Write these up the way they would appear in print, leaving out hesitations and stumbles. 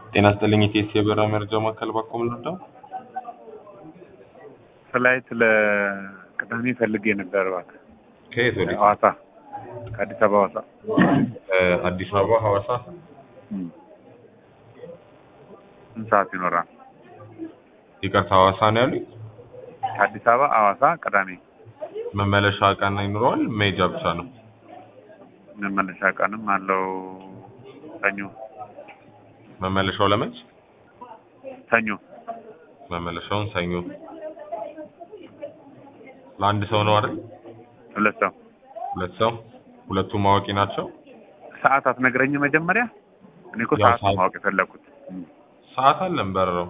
ጤና ይስጥልኝ ኢቴስ የበራ መረጃ ማዕከል ባኮ ምንድነው? ፍላይት ለቅዳሜ ፈልጌ ነበር እባክህ። ከየት ወዴት? ሐዋሳ ከአዲስ አበባ ሐዋሳ። አዲስ አበባ ሐዋሳ ስንት ሰዓት ይኖራል? ይቅርታ ሐዋሳ ነው ያሉኝ? ከአዲስ አበባ ሐዋሳ ቅዳሜ። መመለሻ ቀን ይኖረዋል? መሄጃ ብቻ ነው? መመለሻ ቀንም አለው። ሰኞ መመለሻው ለመች? ሰኞ። መመለሻውን ሰኞ። ለአንድ ሰው ነው አይደል? ሁለት ሰው። ሁለቱም አዋቂ ናቸው? ሰዓት አትነግረኝ መጀመሪያ? እኔ እኮ ሰዓት ነው ማወቅ የፈለኩት። ሰዓት አለን በረራው።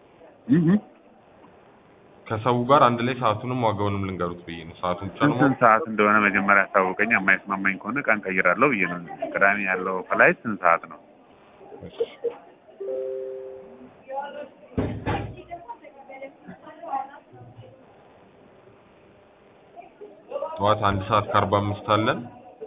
ከሰው ጋር አንድ ላይ ሰዓቱንም ዋጋውንም ልንገሩት ብዬ ነው። ሰዓቱን ብቻ ነው። ስንት ሰዓት እንደሆነ መጀመሪያ አሳውቀኝ። የማይስማማኝ ከሆነ ቀን ቀይራለሁ ብዬ ነው። ቅዳሜ ያለው ፍላይት ስንት ሰዓት ነው? ጠዋት 1 ሰዓት ከ45 አለን።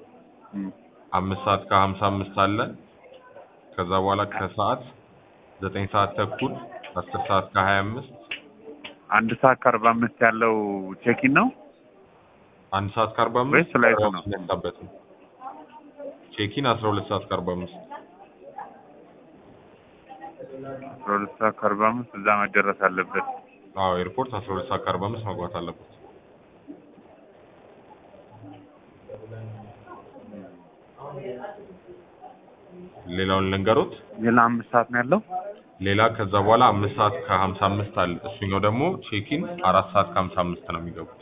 5 ሰዓት ከ55 አለን። ከዛ በኋላ ከሰዓት 9 ሰዓት ተኩል 10 ሰዓት ከ25 1 ሰዓት ከ45 ያለው ቼኪን ነው። 1 ሰዓት ከ45 ወይስ ፍላይት ነው? ቼኪን 12 ሰዓት ከ45 12 ሰዓት ከ45 እዛ መደረስ አለበት። አዎ ኤርፖርት 12 ሰዓት ከ45 መግባት አለበት። ሌላውን ልንገሩት። ሌላ 5 ሰዓት ነው ያለው። ሌላ ከዛ በኋላ 5 ሰዓት ከ55 አለ። እሱኛው ደግሞ ቼኪን 4 ሰዓት ከ55 ነው የሚገቡት።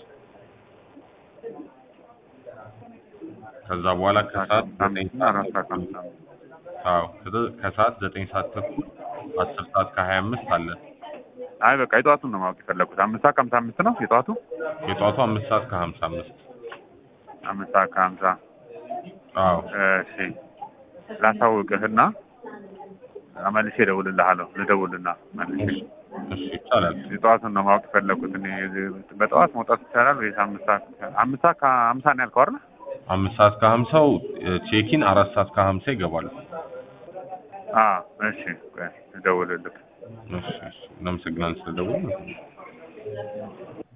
ከዛ በኋላ ከሰዓት 9 ሰዓት አዎ ከሰዓት 9 ሰዓት ተኩል 10 ሰዓት ከ25 አለ። አይ በቃ የጠዋቱን ነው ማወቅ የፈለኩት። 5 ሰዓት ከ55 ነው የጠዋቱ። የጠዋቱ 5 ሰዓት ከ55 5 ሰዓት ከ50 አዎ። እሺ ላሳውቅህና መልሼ እደውልልሃለሁ። ልደውልና መልሼ። እሺ ይቻላል። የጠዋቱን ነው ማወቅ የፈለኩት። እኔ በጠዋት መውጣት ይቻላል ወይስ 5 ሰዓት ከ50 ነው ያልከው አይደል? 5 ሰዓት ከ50 ቼኪን 4 ሰዓት ከ50 ይገባል። እሺ እደውልልህ። እሺ እናመሰግናለን ስለደወሉ።